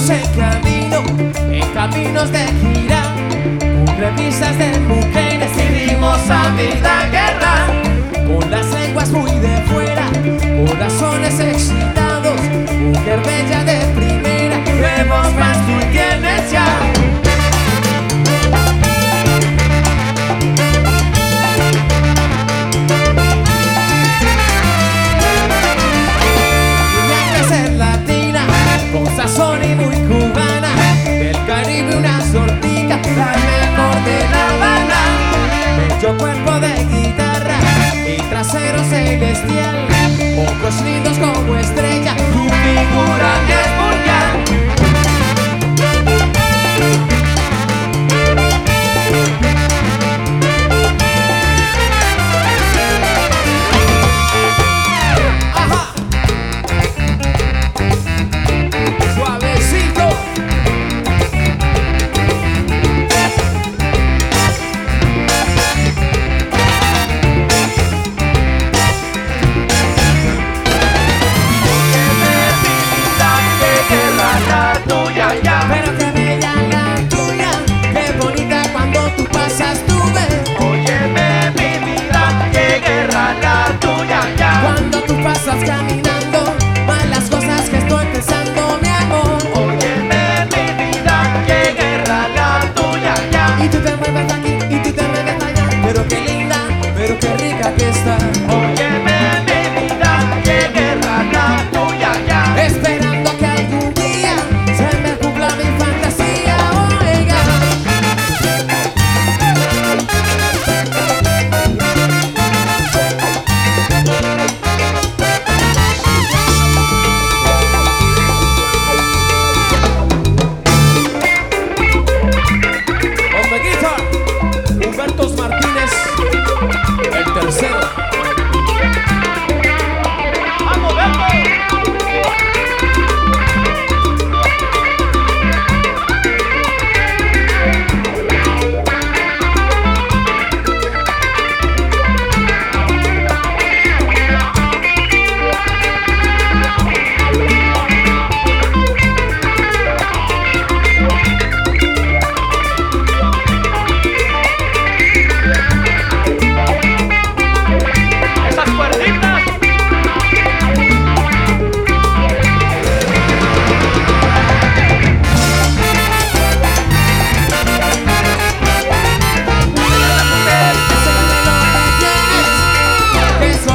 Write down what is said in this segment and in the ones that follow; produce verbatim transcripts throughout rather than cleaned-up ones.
vamos en camino, en caminos de gira, con revistas de mujeres y ritmos a vida guerra, con las lenguas muy de fuera, corazones excitados, mujer bella de primera, vemos más tú tienes ya. Sazón y muy cubana, del Caribe una sortija, la mejor de La Habana. Bello cuerpo de guitarra y trasero celestial, ojos lindos como estrella, tu figura es mundial. Caminando, más las cosas que estoy pensando, mi amor. Óyeme, mi vida, qué guerra la tuya ya. Y tú te mueves aquí, y tú te mueves allá, pero qué linda, pero qué rica que está. Óyeme, mi vida, qué guerra la tuya ya. Esperando que algún día se me cumpla mi fantasía, oiga. Martínez, el tercero. ¡Vamos, vamos!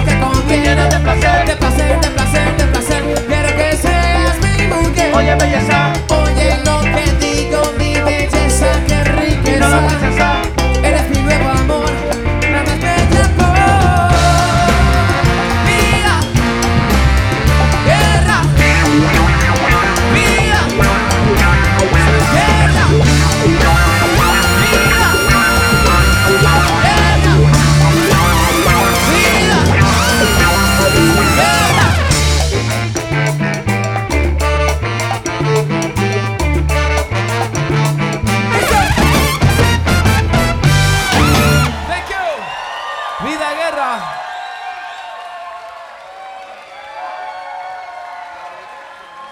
De placer, de placer, de placer, quiero que seas mi mujer. Oye, belleza